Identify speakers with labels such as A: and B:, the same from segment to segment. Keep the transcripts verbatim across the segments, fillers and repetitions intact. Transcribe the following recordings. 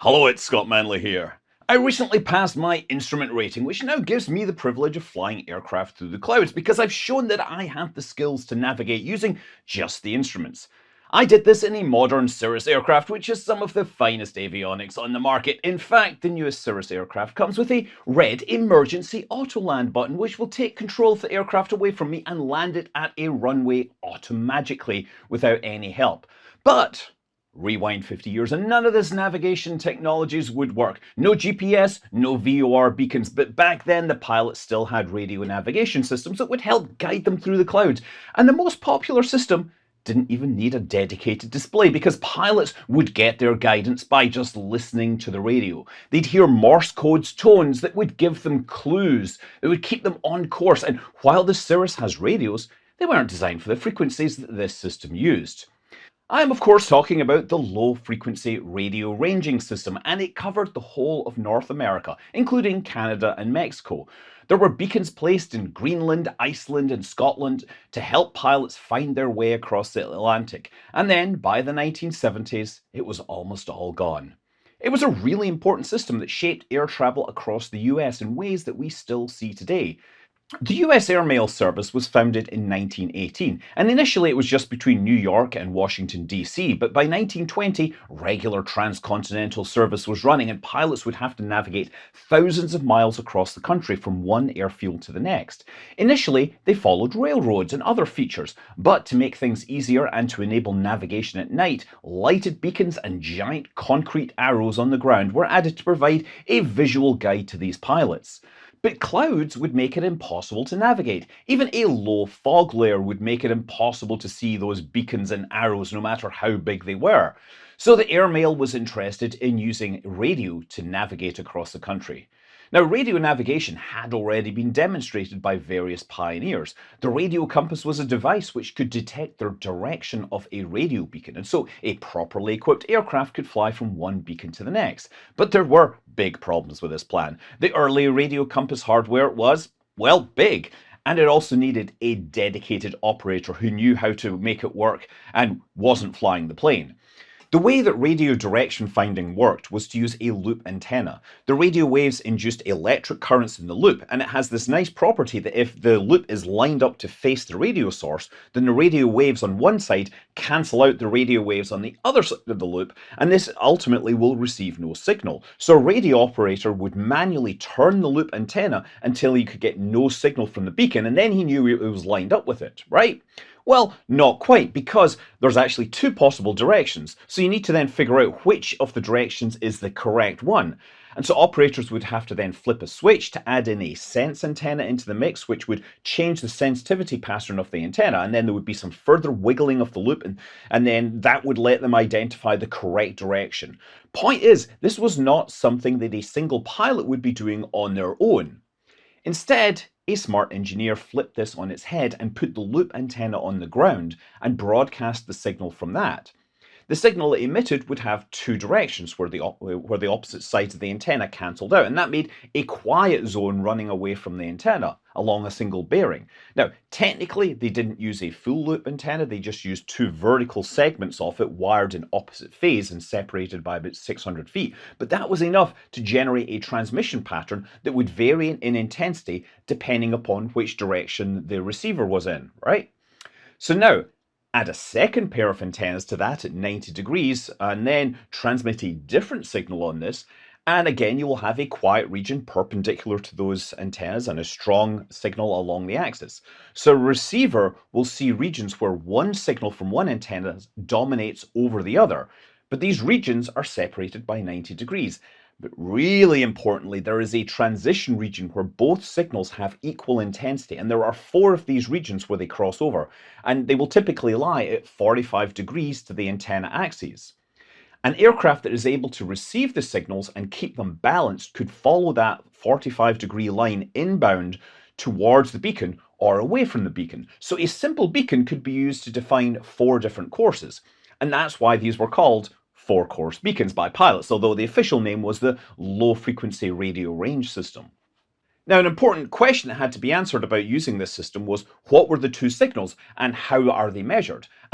A: Hello, it's Scott Manley here. I recently passed my instrument rating, which now gives me the privilege of flying aircraft through the clouds because I've shown that I have the skills to navigate using just the instruments. I did this in a modern Cirrus aircraft, which is some of the finest avionics on the market. In fact, the newest Cirrus aircraft comes with a red emergency auto land button, which will take control of the aircraft away from me and land it at a runway automagically without any help. But rewind fifty years and none of this navigation technologies would work. No G P S, no V O R beacons, but back then the pilots still had radio navigation systems that would help guide them through the clouds. And the most popular system didn't even need a dedicated display because pilots would get their guidance by just listening to the radio. They'd hear Morse code's tones that would give them clues, that would keep them on course. And while the Cirrus has radios, they weren't designed for the frequencies that this system used. I am of course talking about the low frequency radio ranging system, and it covered the whole of North America, including Canada and Mexico. There were beacons placed in Greenland, Iceland and Scotland to help pilots find their way across the Atlantic, and then by the nineteen seventies it was almost all gone. It was a really important system that shaped air travel across the U S in ways that we still see today. The U S Airmail Service was founded in nineteen eighteen, and initially it was just between New York and Washington, D C, but by nineteen twenty, regular transcontinental service was running and pilots would have to navigate thousands of miles across the country from one airfield to the next. Initially, they followed railroads and other features, but to make things easier and to enable navigation at night, lighted beacons and giant concrete arrows on the ground were added to provide a visual guide to these pilots. But clouds would make it impossible to navigate. Even a low fog layer would make it impossible to see those beacons and arrows no matter how big they were. So the Airmail was interested in using radio to navigate across the country. Now, radio navigation had already been demonstrated by various pioneers. The radio compass was a device which could detect the direction of a radio beacon, and so a properly equipped aircraft could fly from one beacon to the next. But there were big problems with this plan. The early radio compass hardware was, well, big. And it also needed a dedicated operator who knew how to make it work and wasn't flying the plane. The way that radio direction finding worked was to use a loop antenna. The radio waves induced electric currents in the loop, and it has this nice property that if the loop is lined up to face the radio source, then the radio waves on one side cancel out the radio waves on the other side of the loop, and this ultimately will receive no signal. So a radio operator would manually turn the loop antenna until he could get no signal from the beacon, and then he knew it was lined up with it, right? Well, not quite, because there's actually two possible directions, so you need to then figure out which of the directions is the correct one. And so operators would have to then flip a switch to add in a sense antenna into the mix, which would change the sensitivity pattern of the antenna, and then there would be some further wiggling of the loop, and, and then that would let them identify the correct direction. Point is, this was not something that a single pilot would be doing on their own. Instead, a smart engineer flipped this on its head and put the loop antenna on the ground and broadcast the signal from that. The signal it emitted would have two directions where the, where the opposite sides of the antenna cancelled out, and that made a quiet zone running away from the antenna along a single bearing. Now, technically, they didn't use a full loop antenna, they just used two vertical segments of it wired in opposite phase and separated by about six hundred feet. But that was enough to generate a transmission pattern that would vary in intensity depending upon which direction the receiver was in, right? So now, add a second pair of antennas to that at ninety degrees and then transmit a different signal on this, and again you will have a quiet region perpendicular to those antennas and a strong signal along the axis. So a receiver will see regions where one signal from one antenna dominates over the other, but these regions are separated by ninety degrees. But really importantly, there is a transition region where both signals have equal intensity, and there are four of these regions where they cross over, and they will typically lie at forty-five degrees to the antenna axes. An aircraft that is able to receive the signals and keep them balanced could follow that forty-five degree line inbound towards the beacon or away from the beacon. So a simple beacon could be used to define four different courses, and that's why these were called four-course beacons by pilots, although the official name was the Low Frequency Radio Range System. Now, an important question that had to be answered about using this system was, what were the two signals and how are they measured?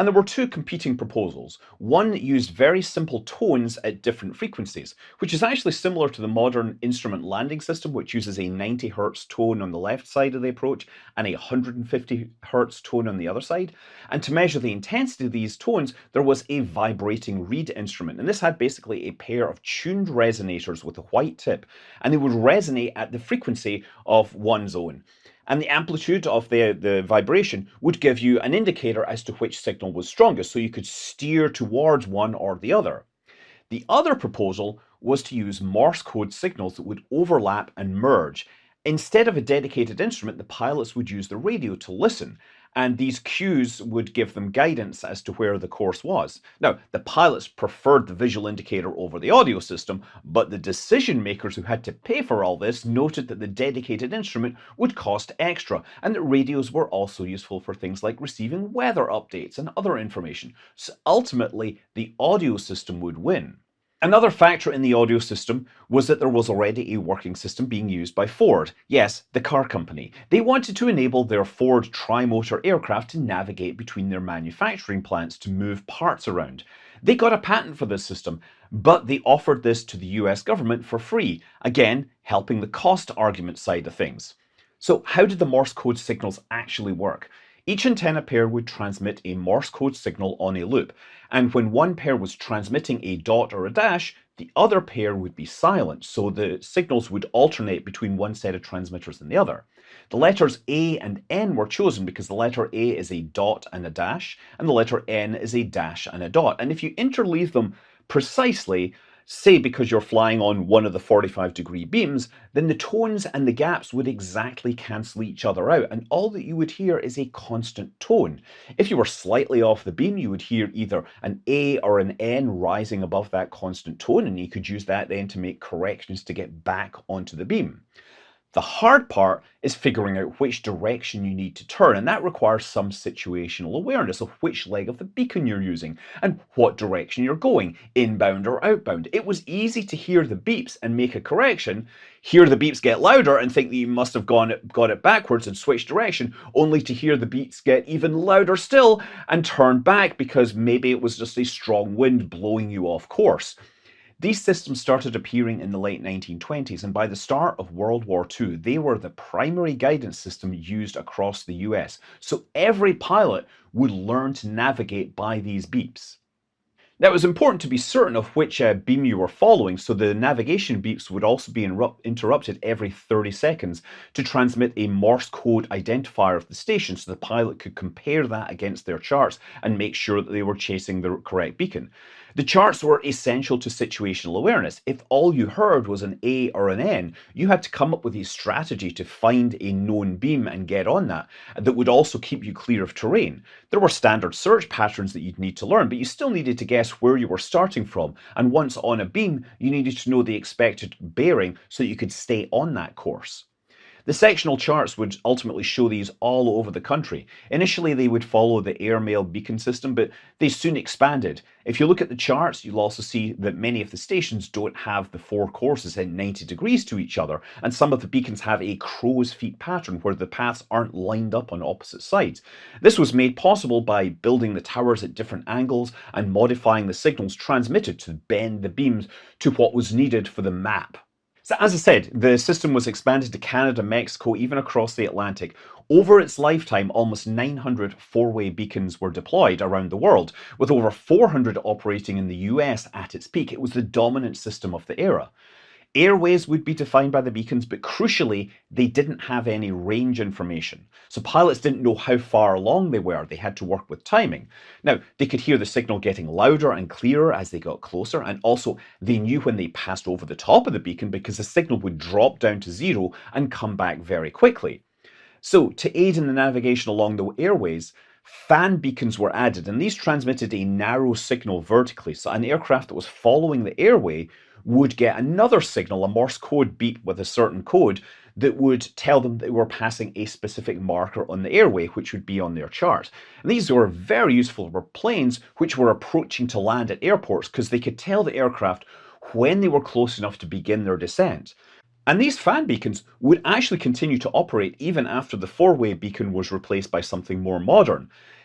A: And there were two competing proposals. One used very simple tones at different frequencies, which is actually similar to the modern instrument landing system, which uses a ninety hertz tone on the left side of the approach and a one hundred fifty hertz tone on the other side. And to measure the intensity of these tones, there was a vibrating reed instrument. And this had basically a pair of tuned resonators with a white tip, and they would resonate at the frequency of one zone. And the amplitude of the, the vibration would give you an indicator as to which signal was strongest, so you could steer towards one or the other. The other proposal was to use Morse code signals that would overlap and merge. Instead of a dedicated instrument, the pilots would use the radio to listen, and these cues would give them guidance as to where the course was. Now, the pilots preferred the visual indicator over the audio system, but the decision makers who had to pay for all this noted that the dedicated instrument would cost extra, and that radios were also useful for things like receiving weather updates and other information. So ultimately, the audio system would win. Another factor in the audio system was that there was already a working system being used by Ford. Yes, the car company. They wanted to enable their Ford tri-motor aircraft to navigate between their manufacturing plants to move parts around. They got a patent for this system, but they offered this to the U S government for free, again, helping the cost argument side of things. So how did the Morse code signals actually work? Each antenna pair would transmit a Morse code signal on a loop, and when one pair was transmitting a dot or a dash, the other pair would be silent, so the signals would alternate between one set of transmitters and the other. The letters A and N were chosen because the letter A is a dot and a dash, and the letter N is a dash and a dot. And if you interleave them precisely, say because you're flying on one of the forty-five degree beams, then the tones and the gaps would exactly cancel each other out, and all that you would hear is a constant tone. If you were slightly off the beam, you would hear either an A or an N rising above that constant tone, and you could use that then to make corrections to get back onto the beam. The hard part is figuring out which direction you need to turn, and that requires some situational awareness of which leg of the beacon you're using and what direction you're going, inbound or outbound. It was easy to hear the beeps and make a correction, hear the beeps get louder and think that you must have gone got it backwards and switched direction, only to hear the beeps get even louder still and turn back because maybe it was just a strong wind blowing you off course. These systems started appearing in the late nineteen twenties, and by the start of World War Two, they were the primary guidance system used across the U S. So every pilot would learn to navigate by these beeps. Now, it was important to be certain of which uh, beam you were following, so the navigation beeps would also be interrupted every thirty seconds to transmit a Morse code identifier of the station, so the pilot could compare that against their charts and make sure that they were chasing the correct beacon. The charts were essential to situational awareness. If all you heard was an A or an N, you had to come up with a strategy to find a known beam and get on that, that would also keep you clear of terrain. There were standard search patterns that you'd need to learn, but you still needed to guess where you were starting from, and once on a beam, you needed to know the expected bearing so that you could stay on that course. The sectional charts would ultimately show these all over the country. Initially, they would follow the airmail beacon system, but they soon expanded. If you look at the charts, you'll also see that many of the stations don't have the four courses at ninety degrees to each other, and some of the beacons have a crow's feet pattern where the paths aren't lined up on opposite sides. This was made possible by building the towers at different angles and modifying the signals transmitted to bend the beams to what was needed for the map. So as I said, the system was expanded to Canada, Mexico, even across the Atlantic. Over its lifetime, almost nine hundred four-way beacons were deployed around the world, with over four hundred operating in the U S at its peak. It was the dominant system of the era. Airways would be defined by the beacons, but crucially, they didn't have any range information. So pilots didn't know how far along they were. They had to work with timing. Now, they could hear the signal getting louder and clearer as they got closer, and also they knew when they passed over the top of the beacon because the signal would drop down to zero and come back very quickly. So to aid in the navigation along the airways, fan beacons were added, and these transmitted a narrow signal vertically. So an aircraft that was following the airway would get another signal, a Morse code beep with a certain code, that would tell them they were passing a specific marker on the airway, which would be on their chart. And these were very useful for planes which were approaching to land at airports because they could tell the aircraft when they were close enough to begin their descent. And these fan beacons would actually continue to operate even after the four-way beacon was replaced by something more modern.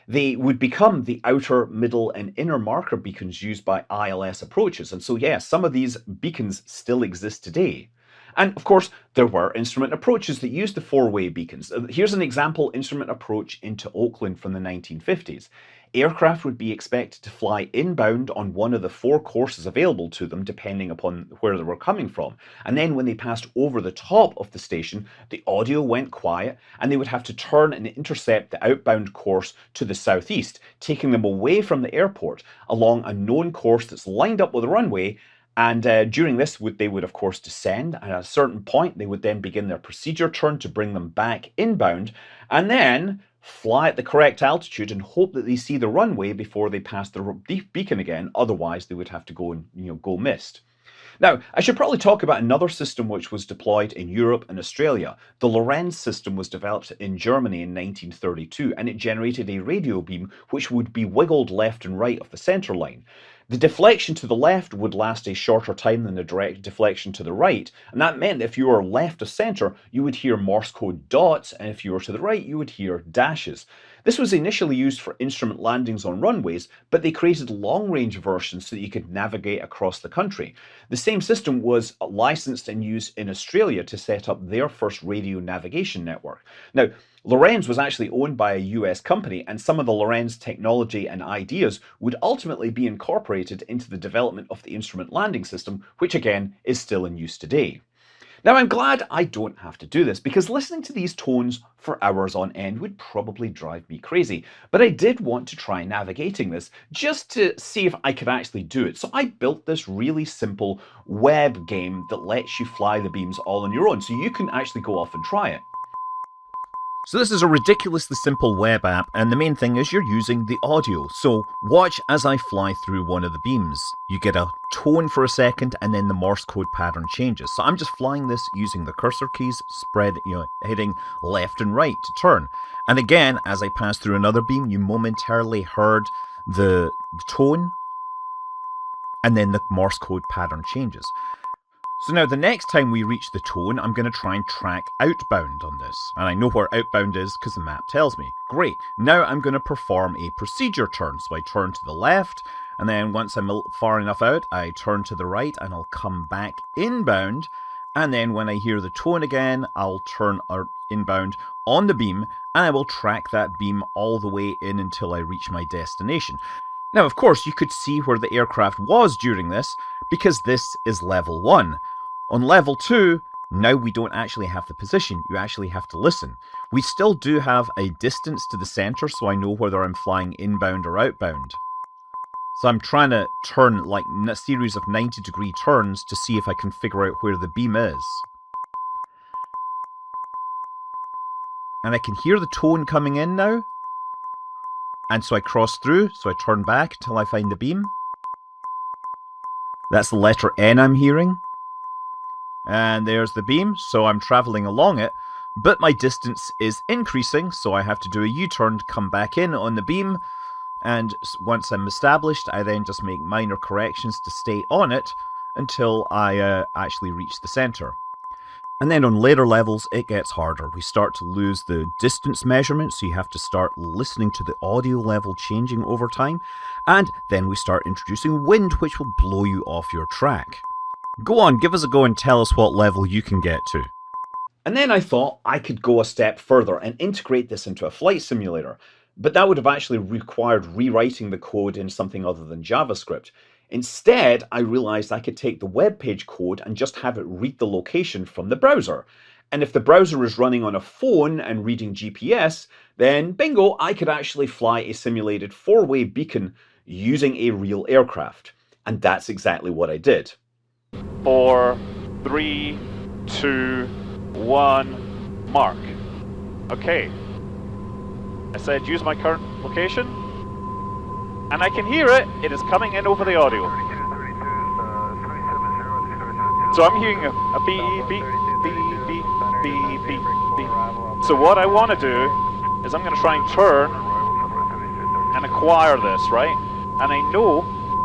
A: they would become the outer, middle, and inner marker beacons used by I L S approaches. And so, yeah, some of these beacons still exist today. And of course, there were instrument approaches that used the four-way beacons. Here's an example instrument approach into Oakland from the nineteen fifties. Aircraft would be expected to fly inbound on one of the four courses available to them, depending upon where they were coming from. And then when they passed over the top of the station, the audio went quiet, and they would have to turn and intercept the outbound course to the southeast, taking them away from the airport along a known course that's lined up with the runway. And uh, during this, would they would of course descend, and at a certain point, they would then begin their procedure turn to bring them back inbound, and then fly at the correct altitude and hope that they see the runway before they pass the beacon again. Otherwise, they would have to go and you know go missed. Now, I should probably talk about another system which was deployed in Europe and Australia. The Lorenz system was developed in Germany in nineteen thirty-two, and it generated a radio beam which would be wiggled left and right of the center line. The deflection to the left would last a shorter time than the direct deflection to the right, and that meant that if you were left of center, you would hear Morse code dots, and if you were to the right, you would hear dashes. This was initially used for instrument landings on runways, but they created long-range versions so that you could navigate across the country. The same system was licensed and used in Australia to set up their first radio navigation network. Now, Lorenz was actually owned by a U S company, and some of the Lorenz technology and ideas would ultimately be incorporated into the development of the instrument landing system, which again is still in use today. Now, I'm glad I don't have to do this, because listening to these tones for hours on end would probably drive me crazy. But I did want to try navigating this just to see if I could actually do it. So I built this really simple web game that lets you fly the beams all on your own, so you can actually go off and try it.
B: So this is a ridiculously simple web app, and the main thing is you're using the audio. So watch as I fly through one of the beams. You get a tone for a second, and then the Morse code pattern changes. So I'm just flying this using the cursor keys, spread, you know, hitting left and right to turn. And again, as I pass through another beam, you momentarily heard the tone, and then the Morse code pattern changes. So now the next time we reach the tone, I'm going to try and track outbound on this. And I know where outbound is because the map tells me. Great. Now I'm going to perform a procedure turn. So I turn to the left, and then once I'm far enough out, I turn to the right, and I'll come back inbound. And then when I hear the tone again, I'll turn inbound on the beam, and I will track that beam all the way in until I reach my destination. Now, of course, you could see where the aircraft was during this, because this is level one. On level two, now we don't actually have the position, you actually have to listen. We still do have a distance to the center, so I know whether I'm flying inbound or outbound. So I'm trying to turn like a series of ninety degree turns to see if I can figure out where the beam is. And I can hear the tone coming in now. And so I cross through, so I turn back till I find the beam. That's the letter N I'm hearing. And there's the beam, so I'm traveling along it, but my distance is increasing, so I have to do a U-turn to come back in on the beam. And once I'm established, I then just make minor corrections to stay on it until I uh, actually reach the center. And then on later levels, it gets harder. We start to lose the distance measurement, so you have to start listening to the audio level changing over time. And then we start introducing wind, which will blow you off your track. Go on, give us a go and tell us what level you can get to.
A: And then I thought I could go a step further and integrate this into a flight simulator. But that would have actually required rewriting the code in something other than JavaScript. Instead, I realized I could take the web page code and just have it read the location from the browser. And if the browser is running on a phone and reading G P S, then bingo, I could actually fly a simulated four-way beacon using a real aircraft. And that's exactly what I did.
C: Four, three, two, one, mark. Okay. I said use my current location, and I can hear it. It is coming in over the audio. So I'm hearing a, a beep, beep, beep, beep, beep, beep, beep. So what I want to do is I'm going to try and turn and acquire this, right? And I know,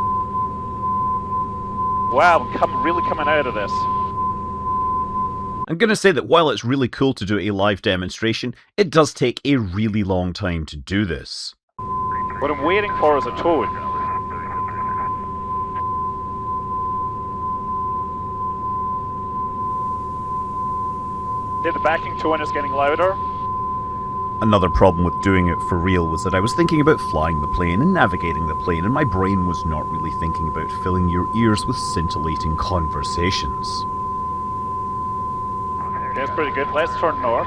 C: wow, I'm come, really coming out of this.
B: I'm going to say that while it's really cool to do a live demonstration, it does take a really long time to do this.
C: What I'm waiting for is a tone. The backing tone is getting louder.
B: Another problem with doing it for real was that I was thinking about flying the plane and navigating the plane, and my brain was not really thinking about filling your ears with scintillating conversations.
C: That's pretty good. Let's turn north.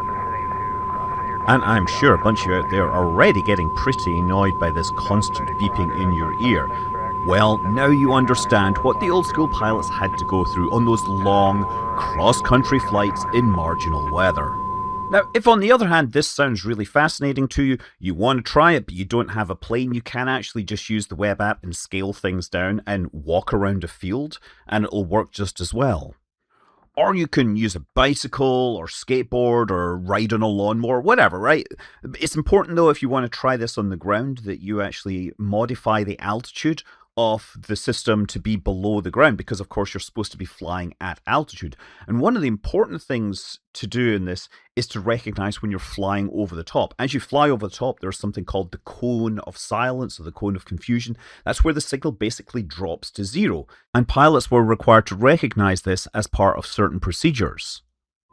B: And I'm sure a bunch of you out there are already getting pretty annoyed by this constant beeping in your ear. Well, now you understand what the old school pilots had to go through on those long, cross-country flights in marginal weather. Now, if on the other hand this sounds really fascinating to you, you want to try it but you don't have a plane, you can actually just use the web app and scale things down and walk around a field, and it'll work just as well. Or you can use a bicycle or skateboard or ride on a lawnmower, whatever, right? It's important though, if you want to try this on the ground, that you actually modify the altitude of the system to be below the ground, because of course you're supposed to be flying at altitude. And one of the important things to do in this is to recognize when you're flying over the top. As you fly over the top, there's something called the cone of silence or the cone of confusion. That's where the signal basically drops to zero. And pilots were required to recognize this as part of certain procedures.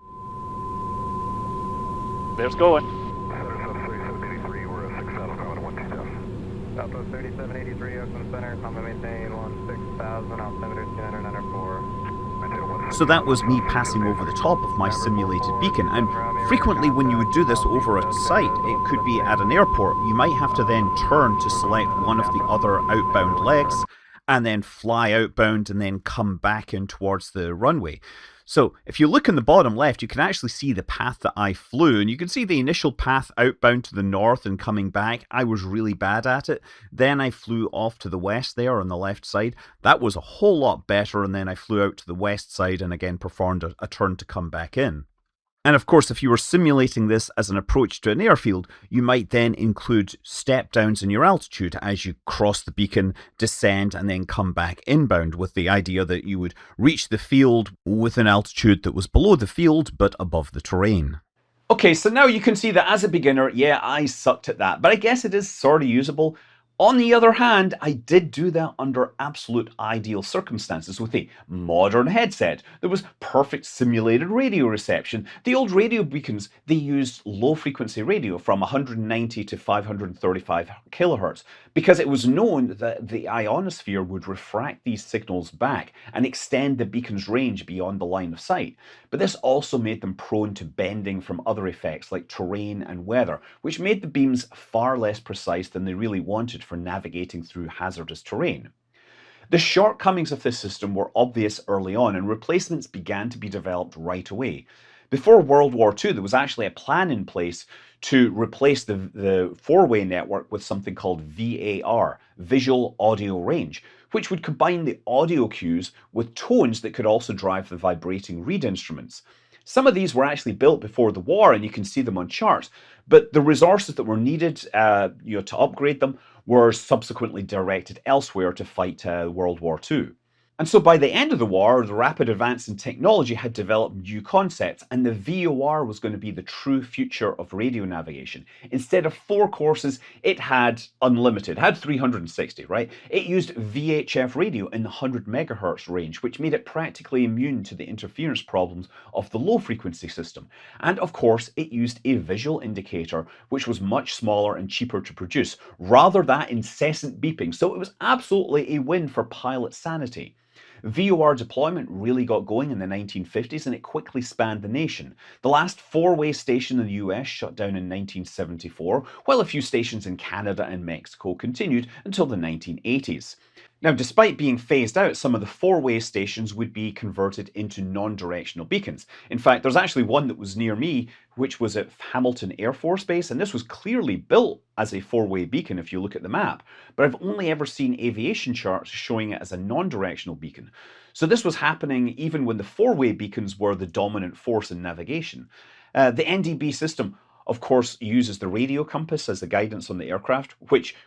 C: There's going.
D: Southwest thirty-seven eighty-three, Oakland Center, comma maintain one six thousand, altimeter two hundred ninety-four.
B: So that was me passing over the top of my simulated beacon, and frequently when you would do this over at site, it could be at an airport, you might have to then turn to select one of the other outbound legs, and then fly outbound and then come back in towards the runway. So if you look in the bottom left, you can actually see the path that I flew, and you can see the initial path outbound to the north and coming back. I was really bad at it. Then I flew off to the west there on the left side. That was a whole lot better, and then I flew out to the west side and again performed a, a turn to come back in. And of course, if you were simulating this as an approach to an airfield, you might then include step downs in your altitude as you cross the beacon, descend, and then come back inbound, with the idea that you would reach the field with an altitude that was below the field but above the terrain.
A: Okay, so now you can see that as a beginner, yeah, I sucked at that, but I guess it is sort of usable. On the other hand, I did do that under absolute ideal circumstances with a modern headset. There was perfect simulated radio reception. The old radio beacons, they used low frequency radio from one hundred ninety to five hundred thirty-five kilohertz because it was known that the ionosphere would refract these signals back and extend the beacon's range beyond the line of sight. But this also made them prone to bending from other effects like terrain and weather, which made the beams far less precise than they really wanted for navigating through hazardous terrain. The shortcomings of this system were obvious early on, and replacements began to be developed right away. Before World War Two, there was actually a plan in place to replace the, the four-way network with something called V A R, Visual Audio Range, which would combine the audio cues with tones that could also drive the vibrating reed instruments. Some of these were actually built before the war, and you can see them on charts, but the resources that were needed uh, you know, to upgrade them were subsequently directed elsewhere to fight uh, World War Two. And so by the end of the war, the rapid advance in technology had developed new concepts, and the V O R was going to be the true future of radio navigation. Instead of four courses, it had unlimited, it had three hundred sixty, right? It used V H F radio in the one hundred megahertz range, which made it practically immune to the interference problems of the low frequency system. And of course, it used a visual indicator, which was much smaller and cheaper to produce, rather than incessant beeping. So it was absolutely a win for pilot sanity. V O R deployment really got going in the nineteen fifties, and it quickly spanned the nation. The last four-way station in the U S shut down in nineteen seventy-four, while a few stations in Canada and Mexico continued until the nineteen eighties. Now, despite being phased out, some of the four-way stations would be converted into non-directional beacons. In fact, there's actually one that was near me, which was at Hamilton Air Force Base, and this was clearly built as a four-way beacon if you look at the map, but I've only ever seen aviation charts showing it as a non-directional beacon. So this was happening even when the four-way beacons were the dominant force in navigation. Uh, the N D B system, of course, uses the radio compass as the guidance on the aircraft, which was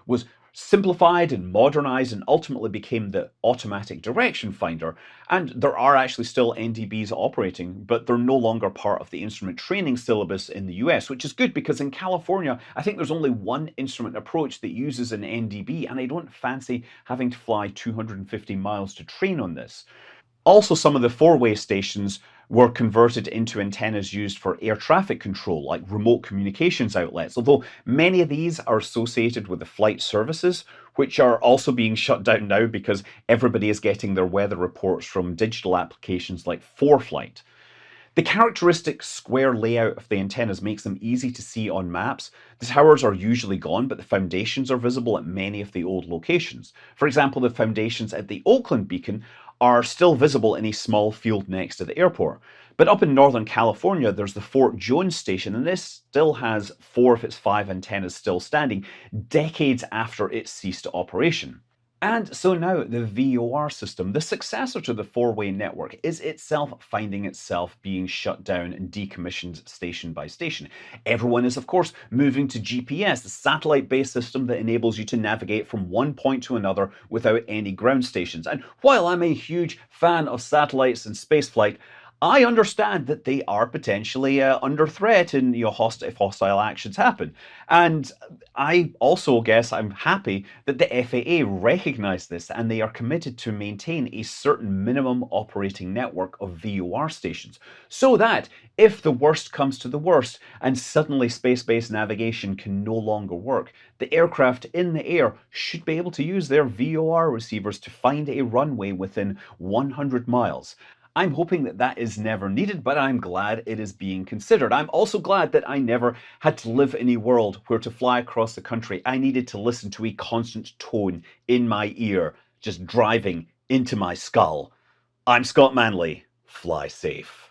A: simplified and modernized and ultimately became the automatic direction finder. And there are actually still N D Bs operating, but they're no longer part of the instrument training syllabus in the U S, which is good because in California, I think there's only one instrument approach that uses an N D B, and I don't fancy having to fly two hundred fifty miles to train on this. Also, some of the four-way stations were converted into antennas used for air traffic control, like remote communications outlets, although many of these are associated with the flight services, which are also being shut down now because everybody is getting their weather reports from digital applications like ForeFlight. The characteristic square layout of the antennas makes them easy to see on maps. The towers are usually gone, but the foundations are visible at many of the old locations. For example, the foundations at the Oakland beacon are still visible in a small field next to the airport. But up in Northern California, there's the Fort Jones station, and this still has four of its five antennas still standing, decades after it ceased operation. And so now the V O R system, the successor to the four-way network, is itself finding itself being shut down and decommissioned station by station. Everyone is, of course, moving to G P S, the satellite-based system that enables you to navigate from one point to another without any ground stations. And while I'm a huge fan of satellites and spaceflight, I understand that they are potentially uh, under threat in, you know, host if hostile actions happen. And I also guess I'm happy that the F A A recognized this and they are committed to maintain a certain minimum operating network of V O R stations, so that if the worst comes to the worst and suddenly space-based navigation can no longer work, the aircraft in the air should be able to use their V O R receivers to find a runway within one hundred miles. I'm hoping that that is never needed, but I'm glad it is being considered. I'm also glad that I never had to live in a world where to fly across the country, I needed to listen to a constant tone in my ear, just driving into my skull. I'm Scott Manley. Fly safe.